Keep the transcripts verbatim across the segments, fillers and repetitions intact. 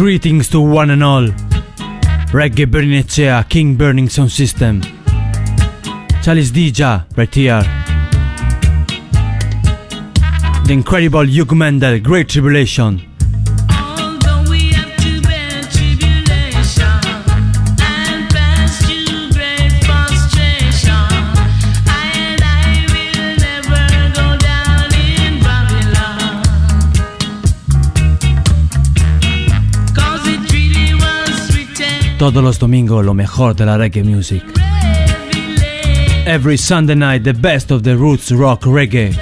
Greetings to one and all. Reggae Bernicea, King Burning Sound System. Chalice Dija, right here. The incredible Hugh Mendel, Great Tribulation. Todos los domingos lo mejor de la reggae music. Every Sunday night the best of the roots rock reggae.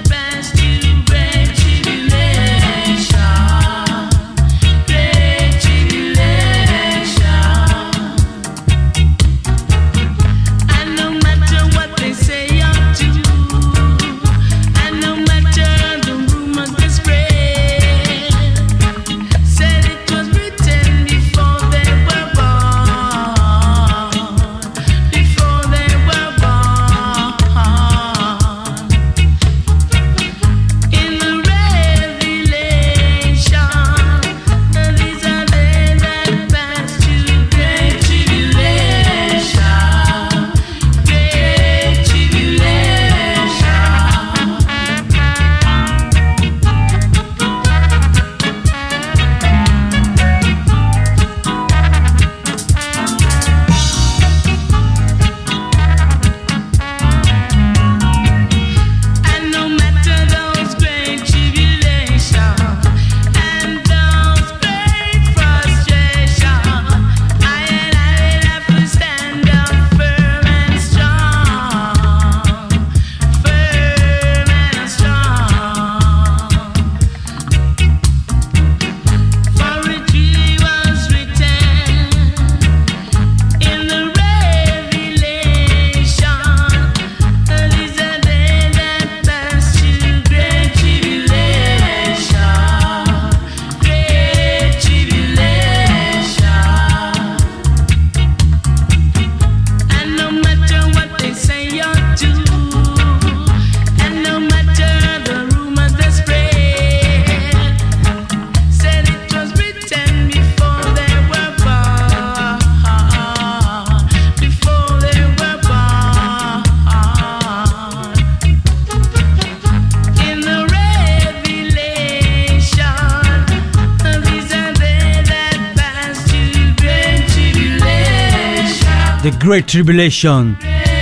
The Great Tribulation.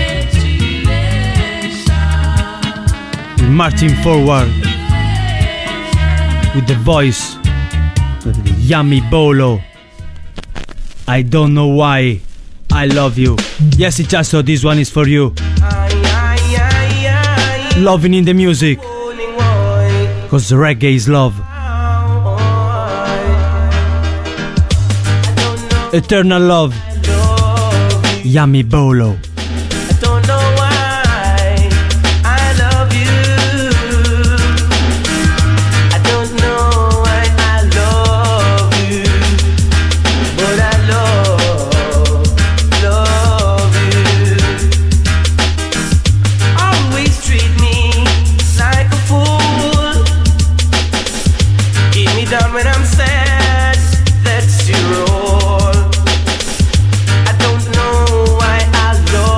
We're marching forward with the voice of the Yami Bolo. I don't know why I love you. Yes, Ichazo, this one is for you. Loving in the music, cause reggae is love. Eternal love. Yami Bolo. I don't know why I love you. I don't know why I love you, but I love, love you. Always treat me like a fool. Keep me down when I'm sad. That's your role. I don't know why I love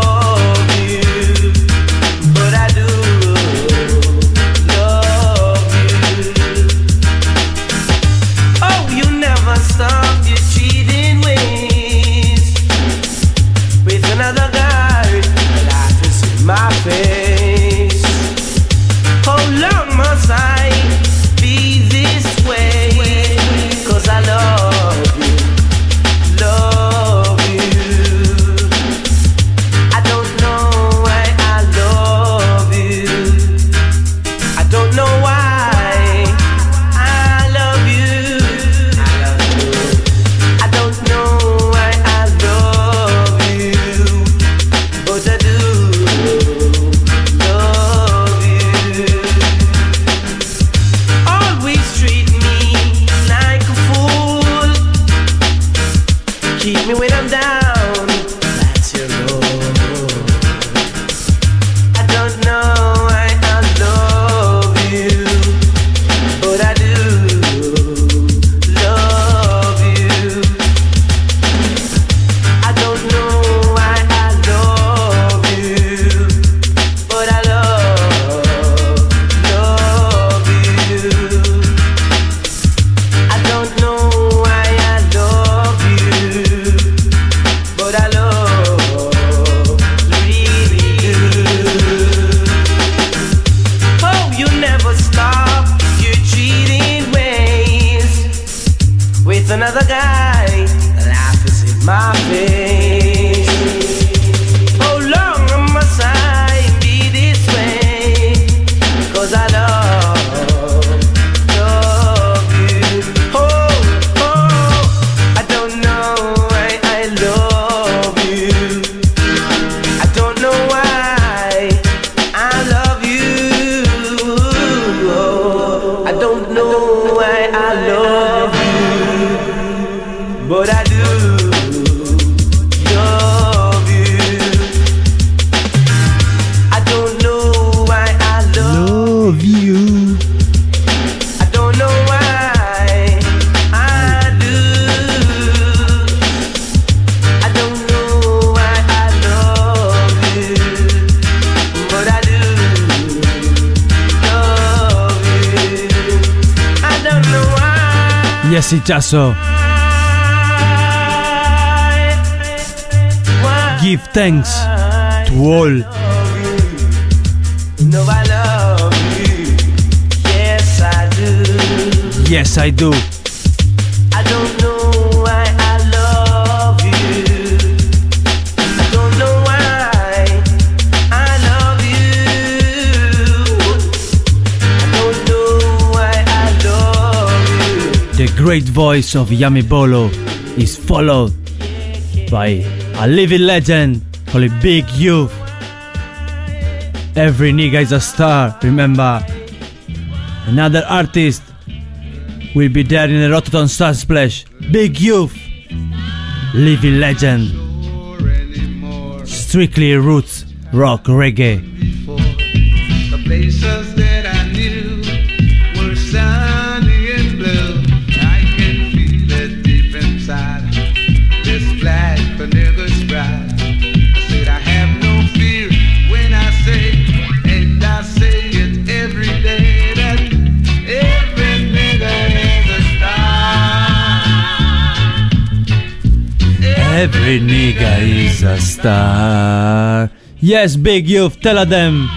I don't know why I love you, but I do love you. I don't know why I love, Love you. I don't know why I do. I don't know why I love you, but I do love you. I don't know why. Yes, it just so. Give thanks to all. No, I love you. Yes, I do. Yes, I do. I don't know why I love you. I don't know why I love you. I don't know why I love you. The great voice of Yami Bolo is followed by a living legend called Big Youth. Every nigga is a star, remember. Another artist will be there in the Rotterdam Sunsplash. Big Youth, living legend. Strictly roots, rock, reggae. The places that I knew were sunny and blue. I can feel it deep inside. This black vinegar's bride. I said I have no fear when I say, and I say it every day, that every nigga is a star. Every nigga is a star. Yes, Big Youth, tell them.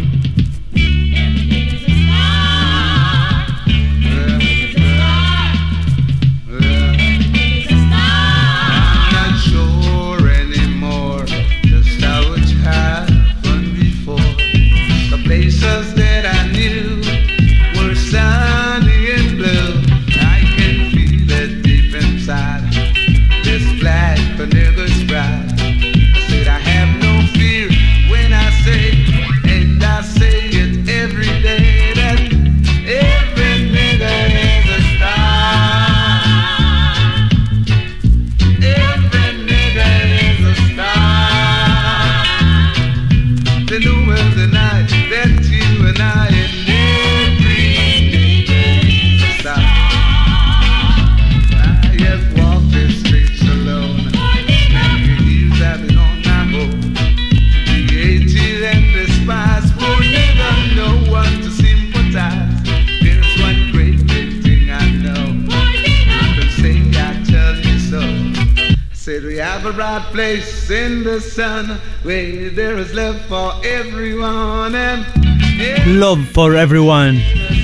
Place in the sun where there is love for everyone and love for everyone.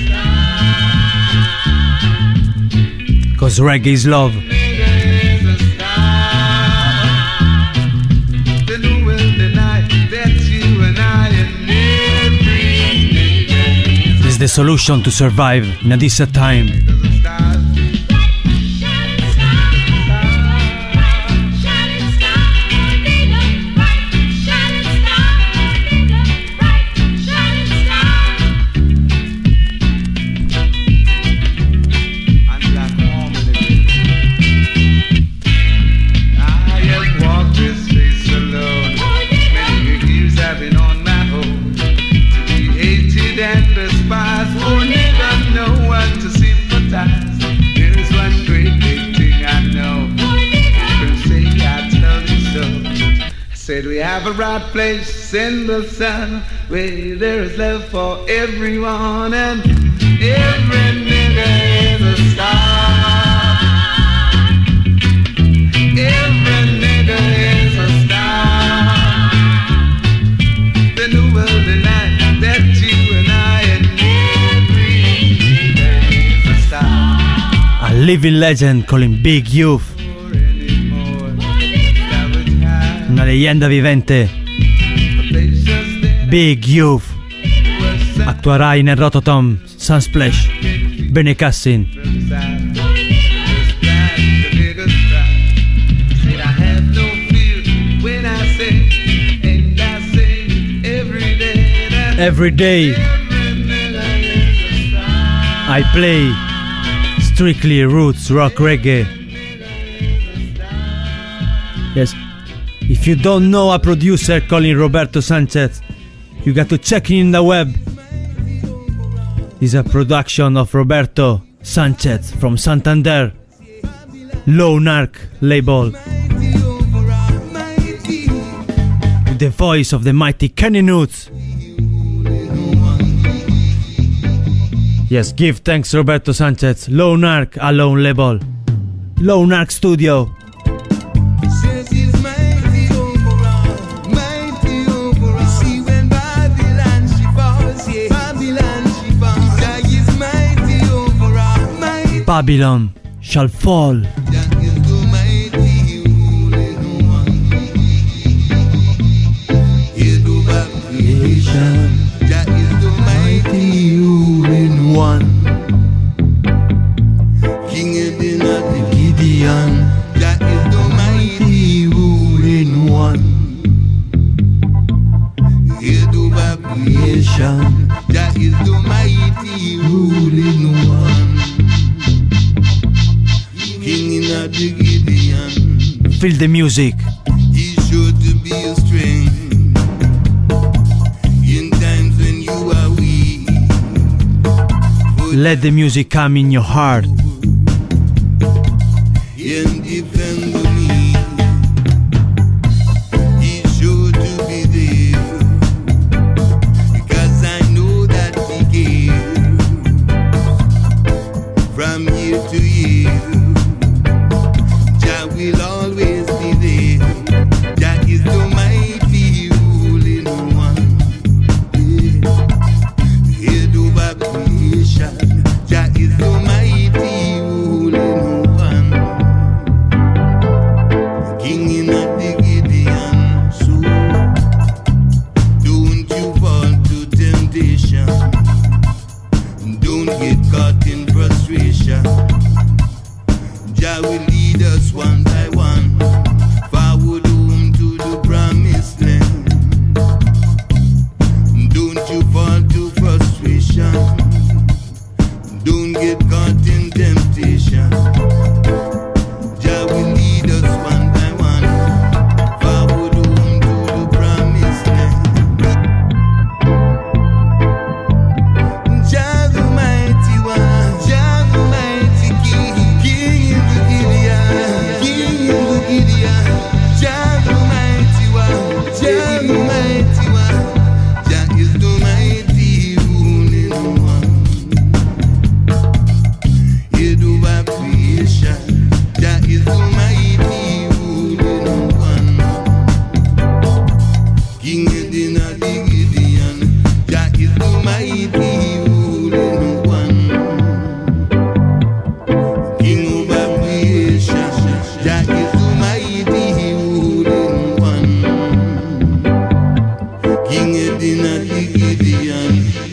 Cause reggae is love. This is the solution to survive in a decent time. Said we have a right place in the sun where there is love for everyone and every nigga is a star. Every nigga is a star. Then who will deny that you and I and every nigga is a star? A living legend calling Big Youth. Una leyenda vivente. Big Youth attuerà in Rotterdam Sunsplash. Benicassin. Every day I play strictly roots rock reggae. Yes, if you don't know a producer calling Roberto Sanchez, you got to check in the web. It's a production of Roberto Sanchez from Santander, Low Narc label. With the voice of the mighty Kenny Nudes. Yes, give thanks Roberto Sanchez, Low Narc, Alone label, Low Narc Studio. Babylon shall fall. One King Edina the Gideon, that is the mighty ruling one. Hear the creation, that is the mighty ruling one. King in the Gideon, Feel the music. he's sure to be a strength in times when you are weak. Let the music come in your heart. And defend me. He's sure to be there, because I know that he cares. From year to year, Jah will always be there. Jah is the mighty ruling one. Hear the vibration. Jah is the mighty ruling one. King in a Gideon, so don't you fall to temptation. Don't get caught in frustration. Jah will lead us one by one, forward home to the promised land. Don't you fall to frustration. Don't get caught in temptation. Jah will lead us one by one, forward home to the promised land. Jah the mighty one, Jah the mighty King, King in the Gideon, King in the Gideon. Jah the mighty one, Jah the mighty one. Jah is the mighty ruling one. Hear the vibration, Jah is the mighty ruling one. King Edina the Gideon, Jah is the mighty ruling one. King over creation, Jah is the mighty ruling one. King Edina the Gideon,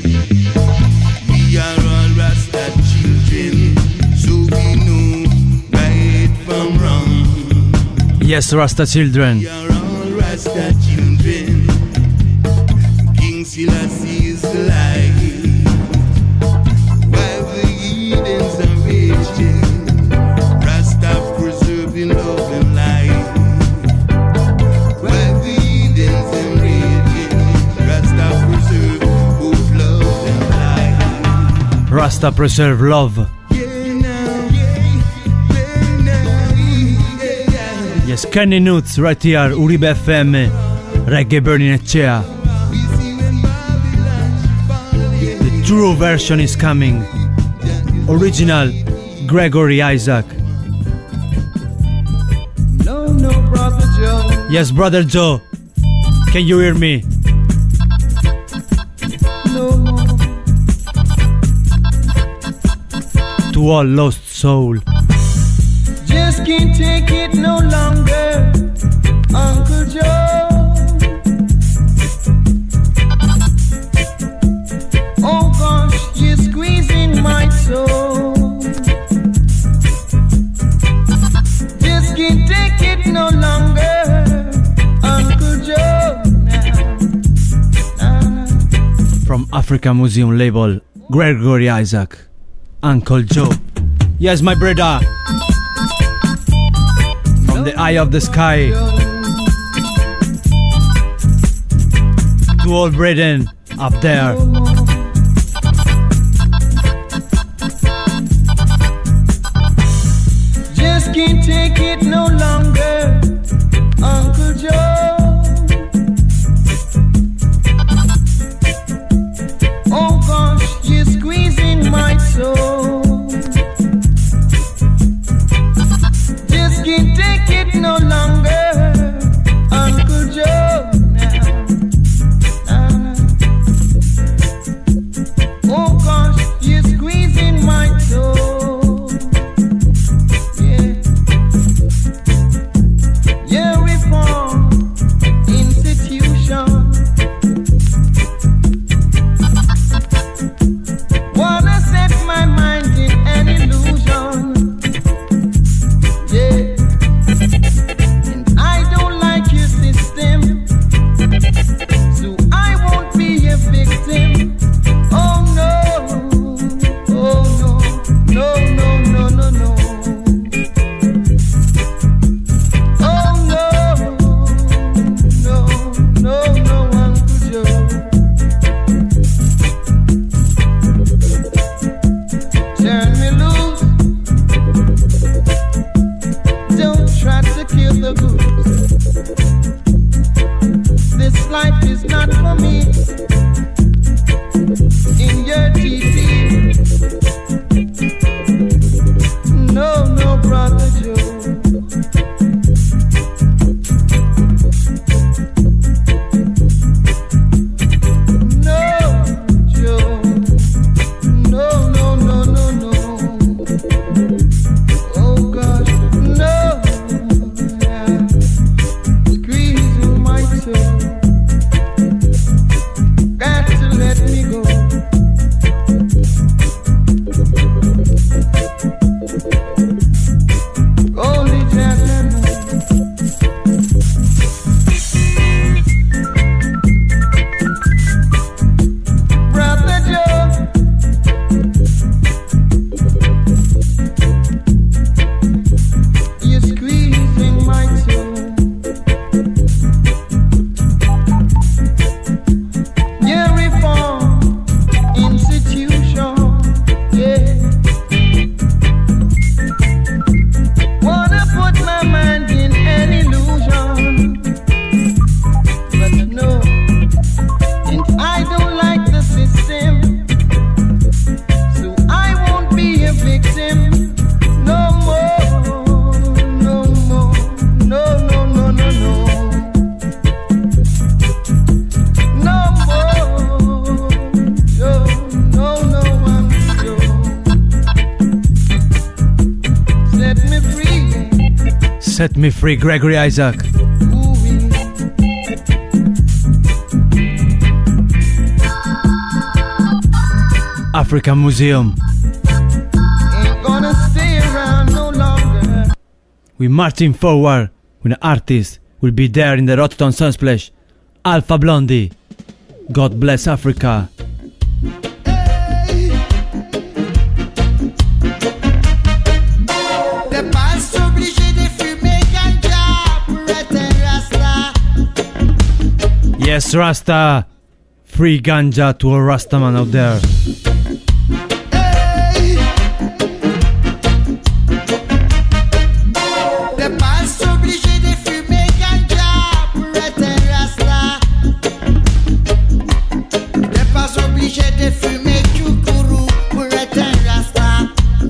we are all Rasta children, so we know right from wrong. Yes, Rasta children. We are all Rasta children. King Selassie is the light, while the heathens are raging. Rasta preserving love and life, while the heathens are raging. Rasta preserve both love and life. Rasta preserve love. Yeah, now, yeah, yeah, now, yeah, yeah. Yes, Kenny Nudes right here, Uribe F M, Reggae Burning Echea. We see when Babylon fall, yeah. The true version is coming. Original Gregory Isaac. No, no, brother Joe. Yes, brother Joe. Can you hear me? No more. To all lost soul. Just can't take it no longer, Uncle Joe. Oh gosh, you're squeezing my soul. Just can't take it no longer, Uncle Joe. Now, now, now. From Africa Museum label, Gregory Isaac. Uncle Joe. Yes, my brother. From the eye of the sky to all Britain up there. Just can't take it no longer, Uncle Joe. Oh gosh, you're squeezing my soul. Just can't take it no longer, Uncle Joe. Now, now, now. Oh gosh, you're squeezing my soul. Yeah, yeah, reform institution. Wanna set my mind in an illusion. Yeah, and I don't like your system, so I won't be a victim. Oh no, oh no, no, no, no, no, no. Oh no, no, no, no, Uncle Joe. Turn me loose. Don't try to kill the goose. This life is not for me. In your T V. No, no, brother Joe. No, Joe. No, no, no, no, no. Oh gosh, no. Yeah. Squeezing my soul. Got to let me go. Only Jah knows. Brother Joe, you're squeezing my soul. Your reform institution, yeah. Wanna put my mind in an illusion, but no, and I don't like the system, so I won't be a victim no more, no more, no, no, no, no, no, no more, no, no, no, I'm Joe. Set me free, Set me free, Gregory Isaac. ooh-wee. African Museum. Ain't gonna stay around no longer. We marching forward when the artist will be there in the Rotterdam Sunsplash. Alpha Blondie. God bless Africa. T'es pas obligé de fumer ganja pour être un rasta. Yes, Rasta. Free ganja to a Rastaman out there. Hey. T'es pas obligé de fumer ganja pour être un rasta. T'es pas obligé de fumer choukourou pour être un rasta.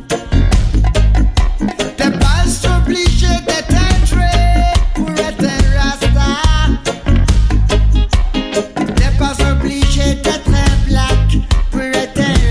T'es pas obligé d'être un trait pour être un rasta. T'es pas obligé d'être un black pour être un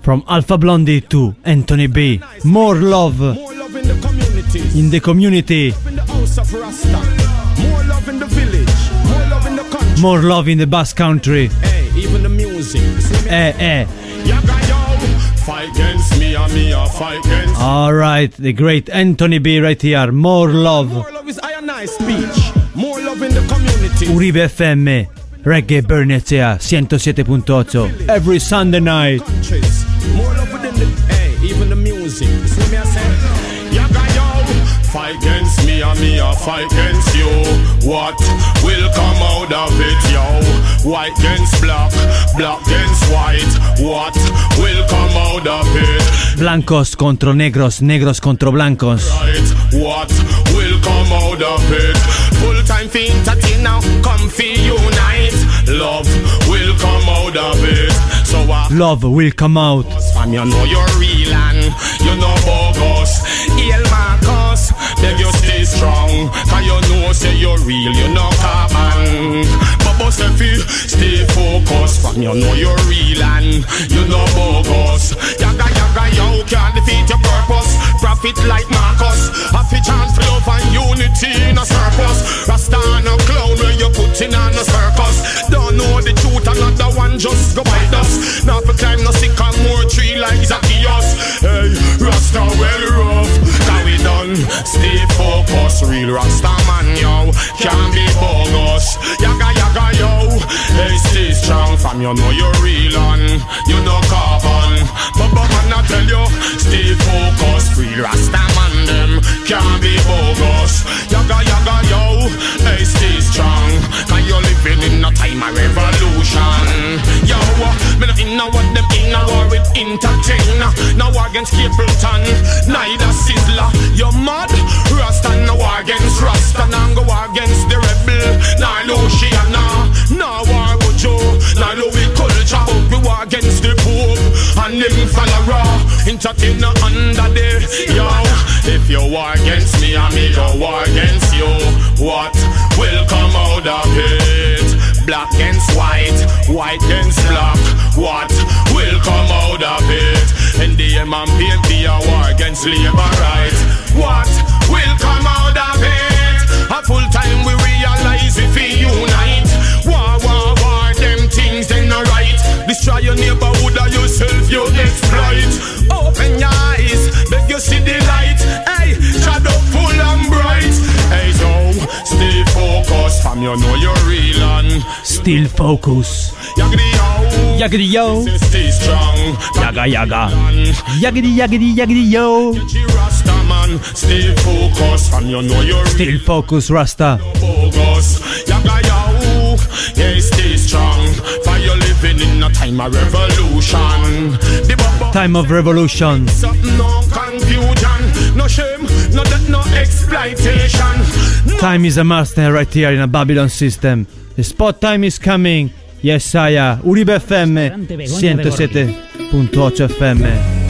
From Alpha Blondie to Anthony B. More love More love in the communities. in the community, In the house of Rasta. More love in the village. More love in the country. more love in the Basque Country. Hey, even the music. See me? Eh, eh. Yaga yo. Fight against me and me a fight against. Alright, the great Anthony B right here. More love. More love is iron nice speech. More love in the community. Uribe F M, Reggae Bernezea ciento siete punto ocho. Every Sunday night. Countries. More love within the. Hey, even the music. See me I say? Yaga yo. Fight against me and me a fight against you. What will come out of it, yo? White against black, black against white. What will come out of it? Blancos contro negros, negros contro blancos. Right, what will come out of it? Full time for entertain now, come for unite. Love will come out of it. So uh, Love will come out. fam, you know you're real and you know bogus. El Marcos, beg you stay strong. Cause you know say you're real, you know carbon. But boss if you stay focused, fam, you know you're real and you know bogus. Yaga yaga yo, can't defeat your purpose. Profit like Marcus, happy chance for love and unity in a surplus. Rasta and a clown where you put in on a circus. Don't know the truth, another one just go bite us. Now for climb no sick and more tree like Zacchaeus. Hey, Rasta well rough, cause we done stay focused. Real Rasta man yo, can't be bogus. Yaga yaga yo, hey stay strong fam, you know you're real and you know carbon. But but man I tell you, stay focused. Real Rasta man them can't be bogus. Yaga yaga yo, hey stay strong, cause you're living in a time of revolution. Yo, me not in a what them in a war with entertainer. No war against Capleton, neither Sizzler. You're mad, Rasta no war against Rasta. Now go war against the rebel, nah Luciana. No war with Joe, nah Louis culture. But we war against the Pope and them follower. Entertainer under there, yo. If you war against me and me go war against you, what will come out of it? Black against white, white against black. What will come out of it? And the M and P N P a war against labor rights. What will come out of it? A full time we realize if we unite. War, war, war, them things they not right. Destroy your neighborhood or yourself you exploit. Open your eyes, beg you see the light. Hey, shadow full and bright. Hey, so stay focused, fam, you know you're real and Still focus. Yaggedy yo, Yaggedy yo. say stay strong. Yaga yaga. Yaggedy yaggedy yaggedy yo. G Rasta man, stay focused, fam, you know you're Still focus, Rasta. bogus. Yaga yo, yeah, stay strong. For you living in a time of revolution. The bubble Time of revolution. something no confusion, no shame, no death, no exploitation. No Time is a master right here in a Babylon system. The spot time is coming. Yes, Saya. Uribe F M ciento siete punto ocho F M.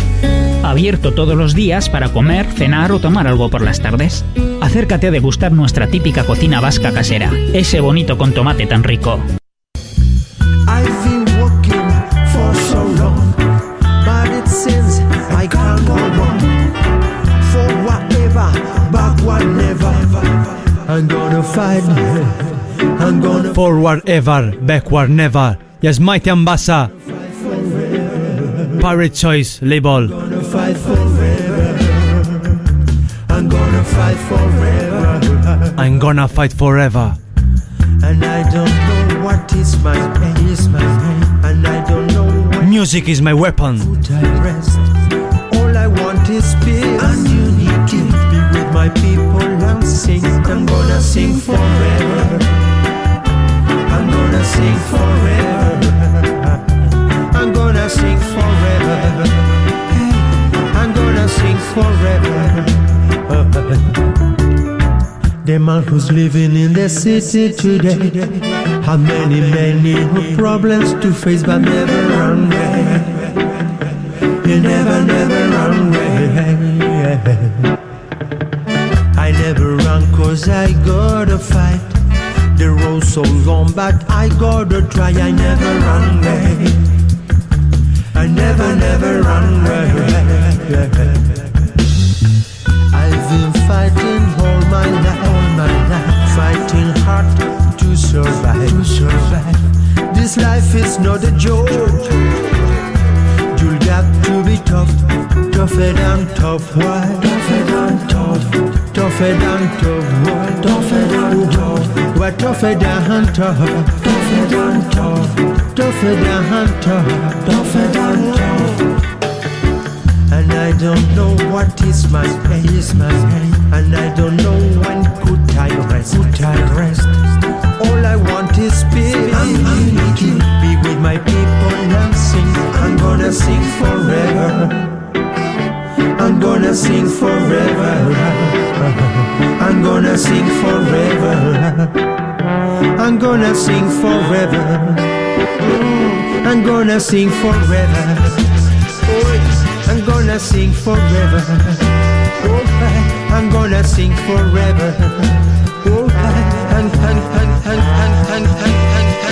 Abierto todos los días para comer, cenar o tomar algo por las tardes. Acércate a degustar nuestra típica cocina vasca casera. Ese bonito con tomate tan rico. I've been working for so long, but it seems I can't go on. For whatever, backward never. I'm gonna fight. I'm gonna Forward ever, backward never. Yes, Mighty Ambassa. Pirate Choice label. gonna fight forever. I'm gonna fight forever. I'm gonna fight forever. And I don't know what is my pain, is my pain. And I don't know what Music is my weapon. would I rest. All I want is peace and unity. Be with my people and sing. I'm gonna sing forever. I'm gonna sing forever. I'm gonna sing forever. I'm gonna sing forever. The man who's living in the city today have many, many problems to face, but never run away. You never, never run away. I never run cause I gotta fight. The road's so long, but I gotta try. I never run away. I never, never run away. I've been fighting all my life, all my life, fighting hard to survive, to survive. This life is not a joke. You'll got to be tough, tougher than tough. Why? Tougher than tough, tougher than tough. Why? Tougher than tough. Why? Tougher than tough, tougher than tough, tougher than tough, tougher than tough. And I don't know what is my pain, is my pain. And I don't know when could I rest, could I rest. All I want is peace. I'm, I'm needing be with my people and sing. I'm gonna sing forever. I'm gonna sing forever. I'm gonna sing forever. I'm gonna sing forever. I'm gonna sing forever. I'm gonna sing forever. I'm gonna sing forever. And, and, and, and, and, and, and, and,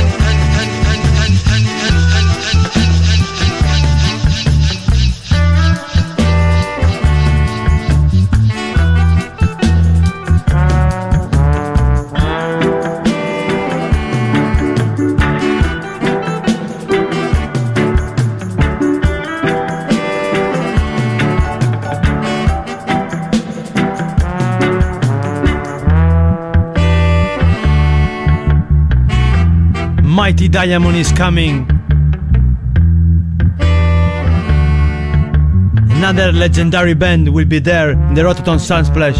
Mighty Diamond is coming. Another legendary band will be there in the Rototom Sunsplash.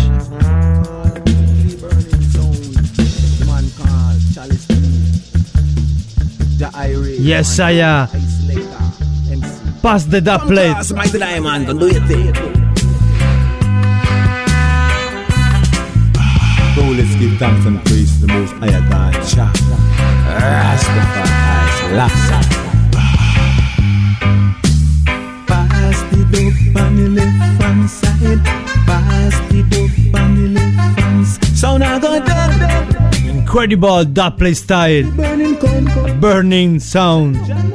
Yes, Saya. Pass the dub plate. Mighty Diamond, don't do your thing. So let's give thanks and praise to the most higher God, Jah Rastafari, Selassie. Pass the dope on the left hand side. Pass the dope on the left hand side. Sound I got that. Incredible dub plate style. Burning corn, Burning sound.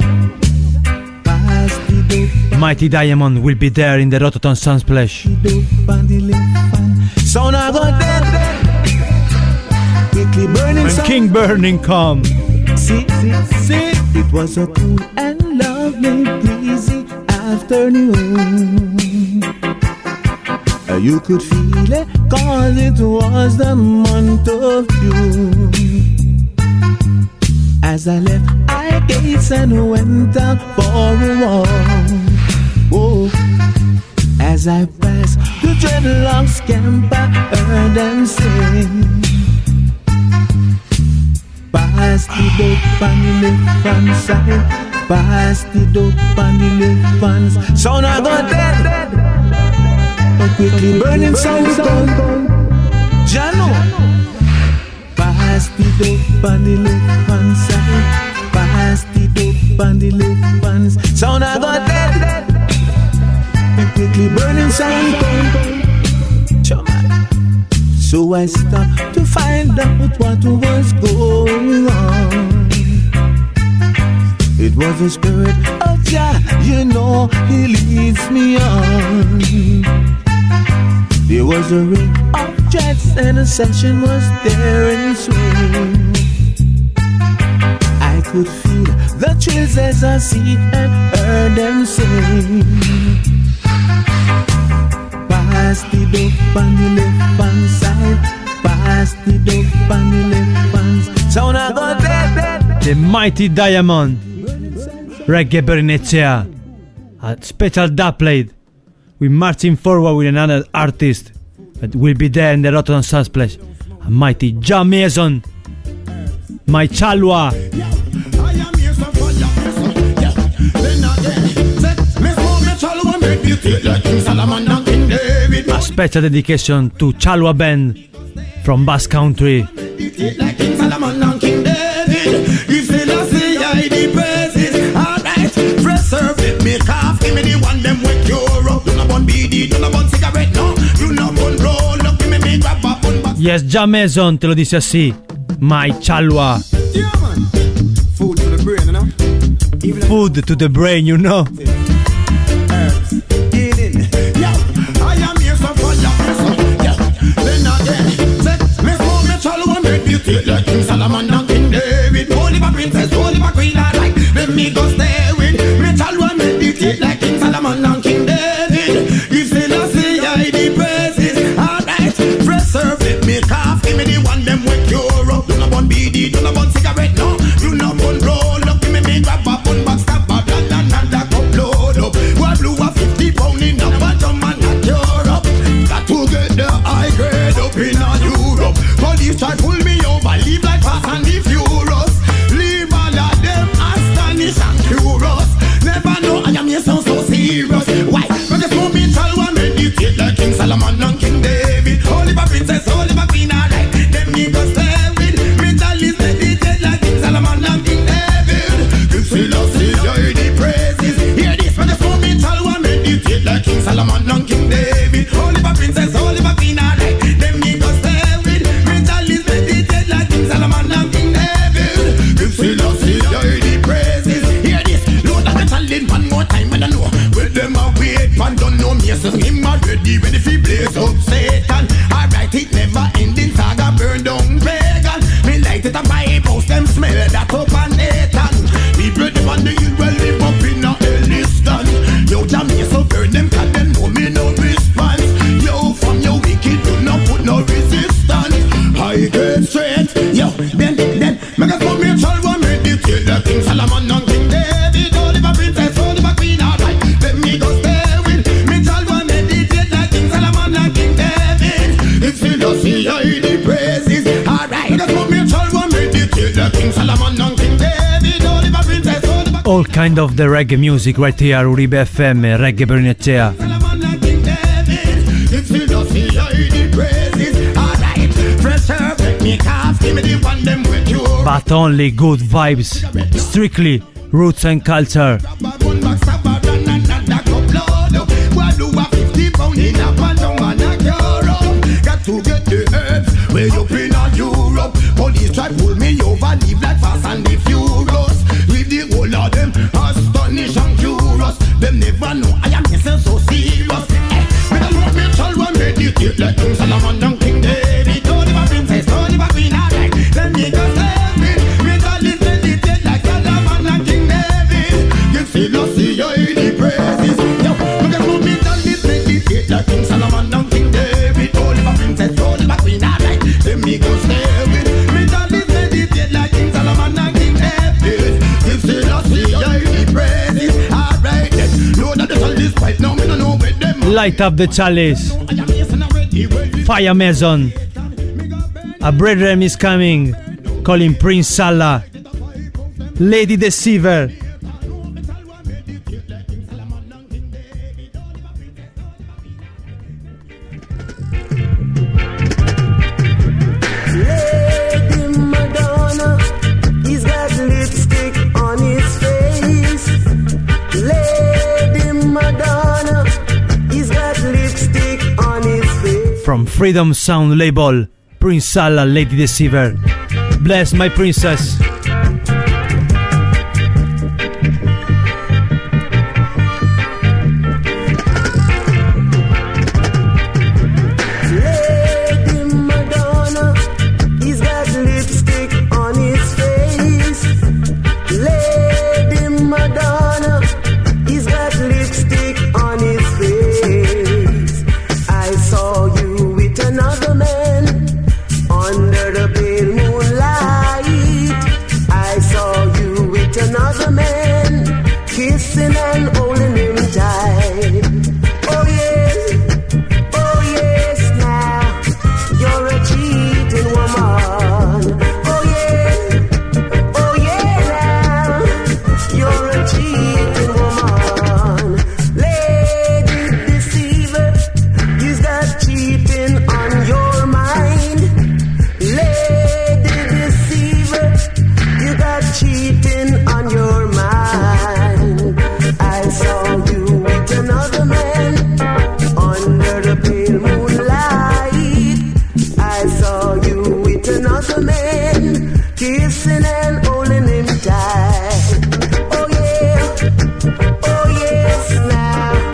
pass the dope. Mighty Diamond will be there in the Rototom Sunsplash. Dope on the left hand. Sound I got that. Quickly burning When sound. King Burning come. See, see, see. It was a cool and lovely, breezy afternoon. Uh, You could feel it, cause it was the month of June. As I left I gates and went out for a walk. Whoa. As I passed the dreadlocks camp, I heard them sing. Pass the dope on the left hand side. Pass the dope on the left hand side. Sound I got dead. But quickly burning sound gone. Jano. Pass the dope on the left hand side. Pass the dope on the left hand side. Sound I got dead. But quickly burning sound gone. So I stopped to find out what was going on. It was the spirit of Jah, you know, he leads me on. There was a ring of jets and a session was there in swing. I could feel the chills as I see and heard them sing. Pass the dope on the left hand side. Pass the dope on the left hand side. Sound I got that. The Mighty Diamond. Reggae Bernicea. A special dub plate. We're marching forward with another artist that will be there in the Rototom Sunsplash. A mighty Jah Mason. My Chalwa. A special dedication to Chalwa Band from Basque Country. Yes, Jah Mason te lo dice así. My Chalwa. Food to the brain, you know? Food to the brain, you know. herbs. Healing. Yo, I am here so for your person. Yeah. Then again, say, Miss Mo, me chalo and meditate like King Solomon and King David. Holy my princess, holy my queen, I like. Let me go stay with. Me chalo and meditate like King Solomon and King David. If Selassie I the praises, alright. Fresh serve, let me cough. Give me the one them with cure up. Do not want B D, do not want cigarette, no. Do not want roll up. Give me me grab a bun box, stab a blah, blah, blah, blah, cup load up. One blue a fifty pound in a bottom and a cure up. Got to get the high grade up in a Europe. Police try pull me over, leave like Fast and the Furious. Leave all of them astonished and curious. Never know I am here sound so serious. Why? But this moment I'll want meditate like King Solomon and King David. Holy my princess, holy my queen, alright. Them me go stay with. Mental is meditate like King Solomon and King David. If Selassie I the praises. Hear this, but this moment I'll want meditate like King Solomon and King David. Holy my princess, holy my queen, alright. Them me go stay with. Mental is meditate like King Solomon and King David. If Selassie I the praises. Hear this, Lord of the talent one more time and I know. Well them a wait, man don't know me, so him already ready fi blaze up Satan. Alright, it never ending saga burn down pagan. Me light it and my post them smell that up and Nathan. People them on the hill well live up in a Elliston. Yo Jamie so burn them cause them know me no response. Yo from your wicked do not put no resistance. I get straight, yo then then make us come here child one meditate like King Solomon and King David. Holy my princess, holy my queen, alright. Let me go stay with me child one meditate like King Solomon and King David. If you don't see I the praises, alright. Make us come here child one meditate like King Solomon and King David. Holy my princess, holy my All kind of the reggae music right here, Uribe F M, Reggae Bernicea. Solomon and King David. If you don't see I the praises, alright. Fresh herb, make me cough, give me the one them with you. But only good vibes, strictly roots and culture. Got to get the herbs way up in a Europe. Police try pull me over, leave like Fast and the Furious. With the whole of them astonished and curious. Them never know I am missing so serious. Eh, me don't want me child one meditate like King Solomon and King David. Holy my princess, holy my queen, alright. Let me go save me. Me don't listen meditate like Solomon and King David. Give Selassie I the praises. Yo, me don't want me don't listen meditate like King Solomon and King David. Holy my princess, holy my queen, alright. Let me go stay with. Me don't listen meditate like King Solomon and King David. Give Selassie I the praises. Alright then, Lord of the chalice right now me don't know where them. Light up the chalice. Fire Mason. A brethren is coming. Calling Prince Salah. Lady Deceiver. Lady Madonna, he's got lipstick on his face. Lady Madonna, he's got lipstick on his face. From Freedom Sound label, Prince Salah, Lady Deceiver. Bless my princess. Lady Madonna, he's got lipstick on his face. Lady Madonna, he's got lipstick on his face. I saw you with another man under the pale moonlight. I saw you with another man kissing and holding him tight. Oh yes, oh yes, now you're a cheating woman. Oh yeah, oh yeah, now you're a cheating woman. Lady Deceiver, you've got cheating on your mind. Lady Deceiver, you got cheating on your mind. I saw you with another man under the pale moonlight. I saw you with another man kissing and holding him tight. Oh yeah, oh yes, now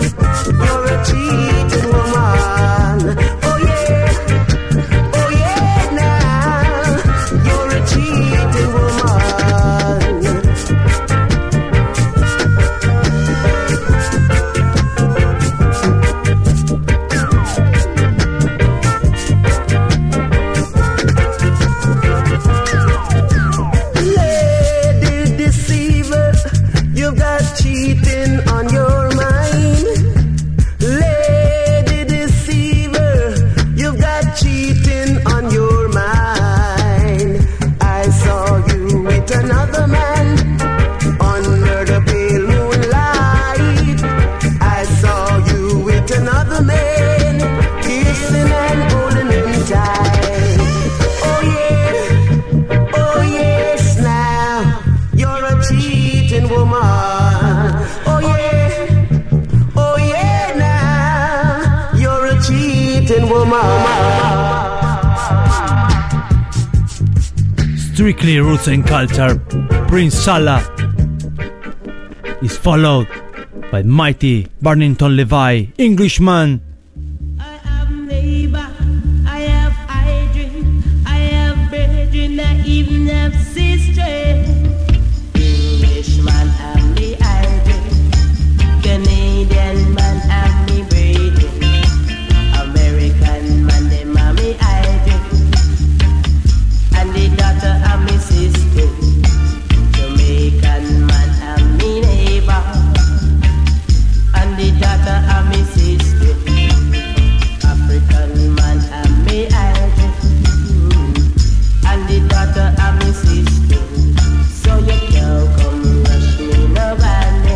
Strictly Roots and Culture, Prince Salah is followed by mighty Barnington Levi, Englishman. I have neighbor, I have hydrant, I have brethren, I even have sister. Englishman have me hydrant, Canadian man have me brethren, American man them have me hydrant, and the daughter have me sister. Jamaican man have me neighbor, and the daughter have me sister. African man have me hydrant, and the daughter have me sister. So you can't come rush me no band,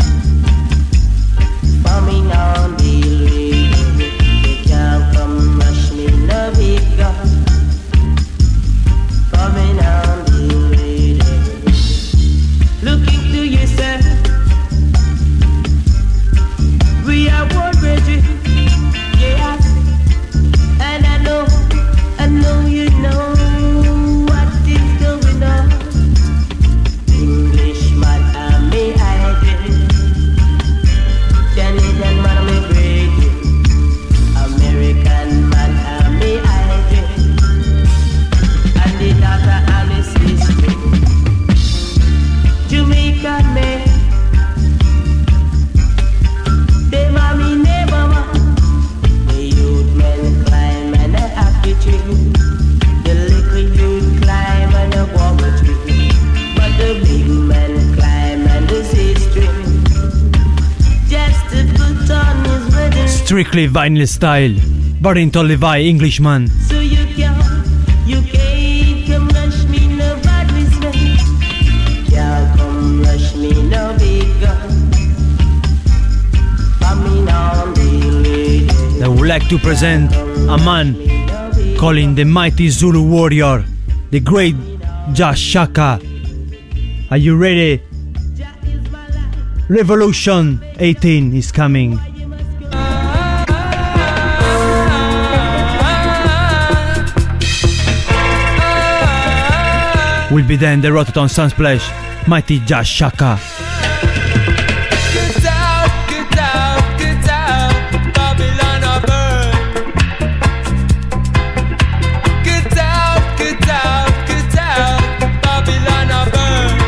for me now the lady. You can't come rush me no big gun, for me now the lady. Looking to yourself, we are one brethren, yes, and I know, I know you know what is going on. Englishman and me hydrant, Canadian man me breaking, American man and me hydrant, and the daughter and me sister. Jamaican man, them are me neighbor man. The youth men climb and a happy tree, the little youth climb and a guava tree, but the big men climb and the sister, just to put on his wedding. Strictly vinyl style, Barnington Levi, Englishman. So you can't, you can't come rush me no badness man. Can't come rush me no big gun, for me now the lady. I would like to present a man calling the mighty Zulu warrior, the great Jah Shaka. Are you ready? Revolution eighteen is coming. Will be then the Rototom Sunsplash, mighty Jah Shaka. Get out, get out, get out, Babylon a burn. Get out, get out, get out, Babylon a burn.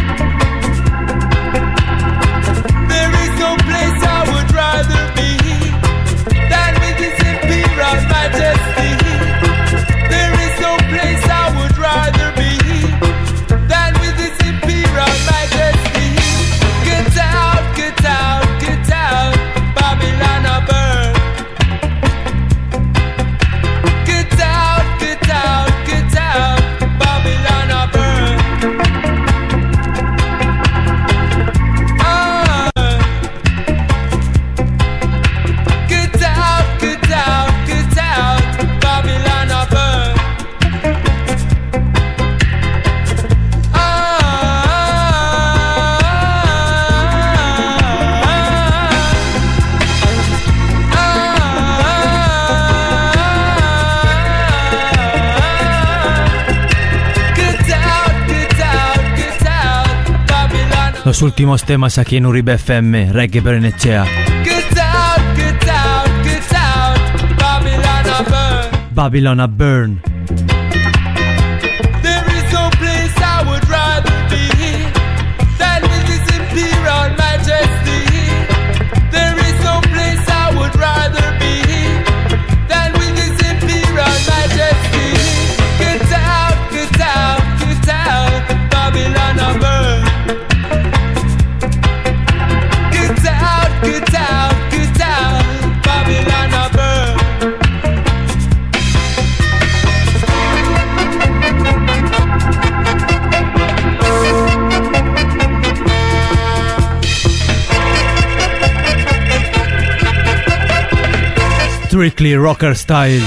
There is no place I would rather be than with His Imperial Majesty. There is no place I would rather be than with His Imperial Majesty. Get out, get out, get out, Babylon a burn. Get out, get out, get out, Babylon a burn. Ah. Get out, get out, get out, Babylon a burn. Los últimos temas aquí en Uribe F M, Reggae Bernicea. Get out, get out, get out, Babylon a burn. Babylon a burn. There is no place I would rather be than with His Imperial Majesty. There is no place I would rather be than with His Imperial Majesty. Get out, get out, get out, Babylon a burn. Get out, get out, get out, Babylon a burn. Strictly rocker style.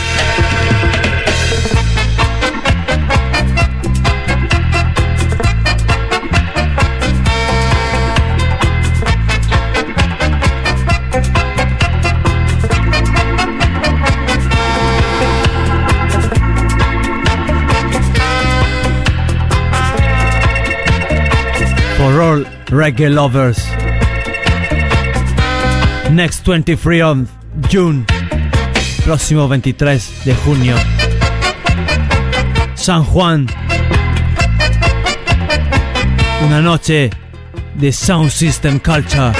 For all reggae lovers. Next twenty-three of June. Próximo veintitrés de junio. San Juan. Una noche de sound system culture.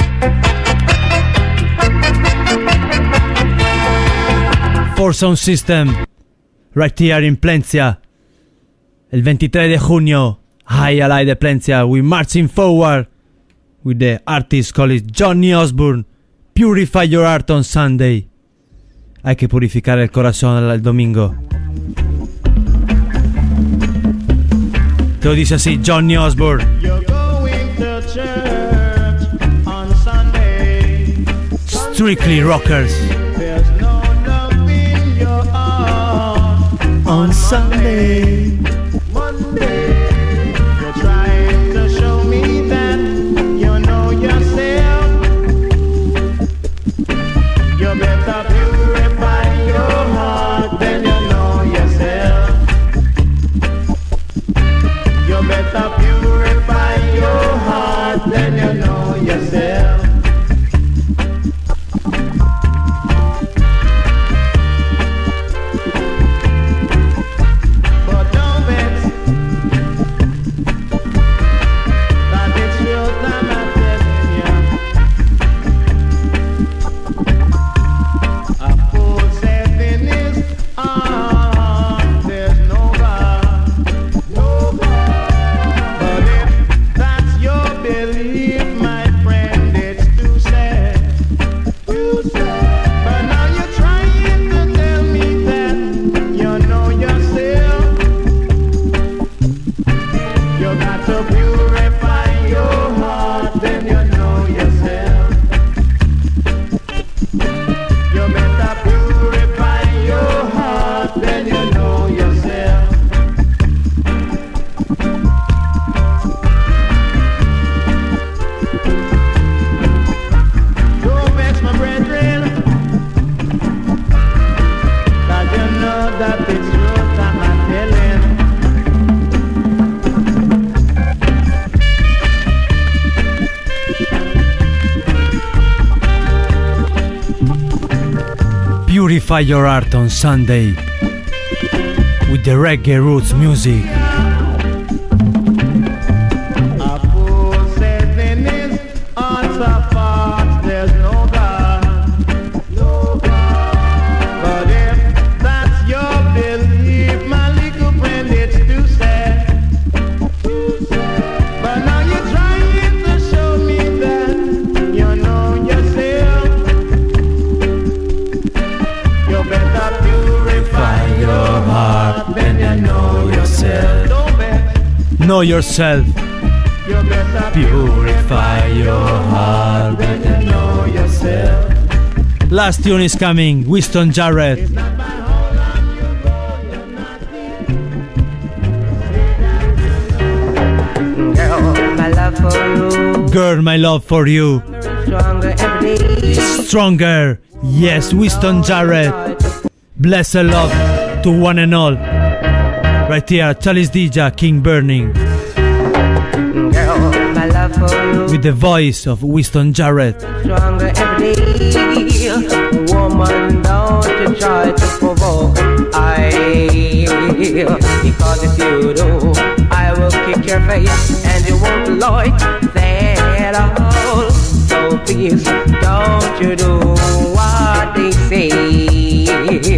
For sound system. Right here in Plencia. El veintitrés de junio. High Alive de Plencia. We marching forward with the artist called Johnny Osborne. Purify your heart on Sunday. Hay que purificar el corazón el domingo. Te lo dice así Johnny Osborne. You're going to church on Sunday. Strictly rockers. There's no love in your heart on Sunday. Monday. You're trying to show me that you know yourself. You better purify your heart, then you know yourself. You better purify your heart, then you know yourself. But don't vex, that it's real time I'm telling you. A fool said in his heart, there's no God, no God. But if that's your belief, my friend, it's too sad, too sad. But now you're trying to tell me that you know yourself. You got to purify your heart, then you know yourself. You better purify your heart, then you know yourself. Don't vex my brethren, cause you know that it's truth I'm telling. Purify your heart on Sunday with the reggae roots music. A fool says in his heart's apart, there's no God, no God. But if that's your belief, my little friend, it's too sad, too sad. But now you're trying to show me that you know yourself. You better purify your heart, then you know yourself. Don't vex. Know yourself. You better Purify your heart. better know yourself. Last tune is coming. Winston Jarrett. Girl, my love for you, Girl, my love for you. stronger every day. Stronger. Yes, Winston Jarrett. Bless her love to one and all. Right here, Chalice D J, King Burning. Girl, my love for you, With the voice of Winston Jarrett. stronger every day. Woman, don't you try to provoke I, because if you do, I will kick your face and you won't like that at all. So please, don't you do what they say.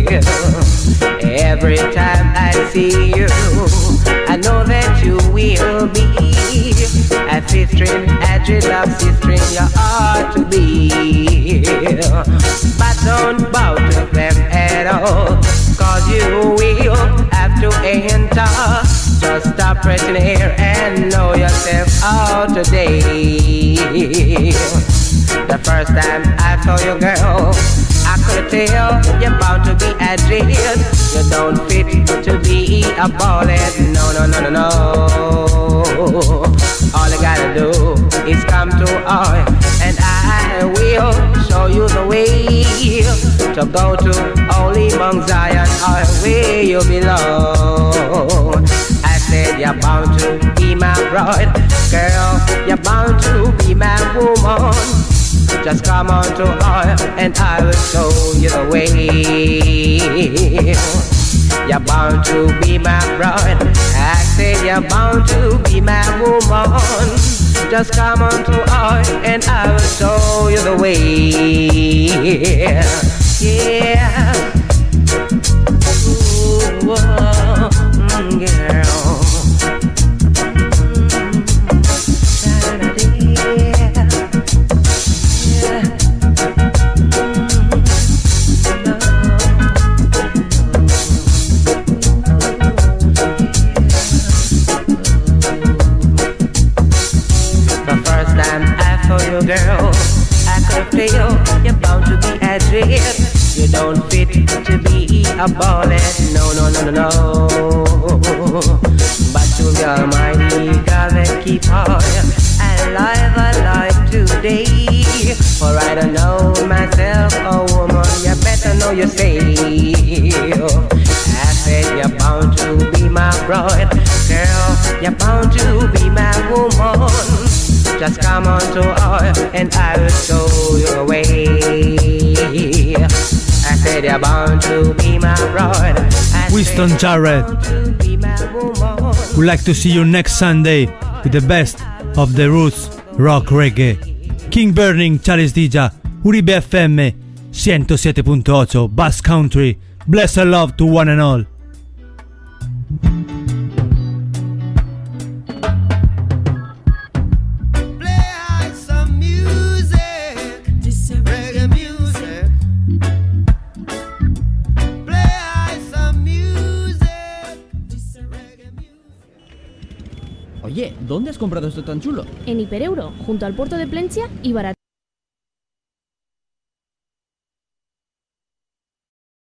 Every time I see you, I know that you will be a fifth-string, a dreadlock sister-string you ought to be. But don't bow to them at all, cause you will have to enter. Just stop pressing here and know yourself out today. The first time I saw you, girl, I could tell you're bound to be a dread. You don't fit to be a ballhead. No, no, no, no, no. All you gotta do is come to I, and I will show you the way to go to Holy Mount Zion, or where you belong. I said you're bound to be my bride, girl. you're bound to be my woman. Just come on to her and I will show you the way. You're bound to be my bride. I said you're bound to be my woman. Just come on to her and I will show you the way. Yeah. Ooh, oh, mm, girl. Girl, I could feel you're bound to be a drip. You don't fit to be a bullet. No, no, no, no, no. But to your mighty God that keep on alive, alive today. For I don't know myself, a woman, you better know yourself. I said you're bound to be my bride. Girl, you're bound to be my woman. Just come on to her and I will show you the way. I said you're bound to be my bride. Winston Jarrett. We'd like to see you next Sunday with the best of the roots rock reggae. King Burning, Charles Dija, Uribe F M, one oh seven point eight, Bass Country. Bless and love to one and all. Oye, ¿dónde has comprado esto tan chulo? En Hipereuro, junto al puerto de Plencia y barato.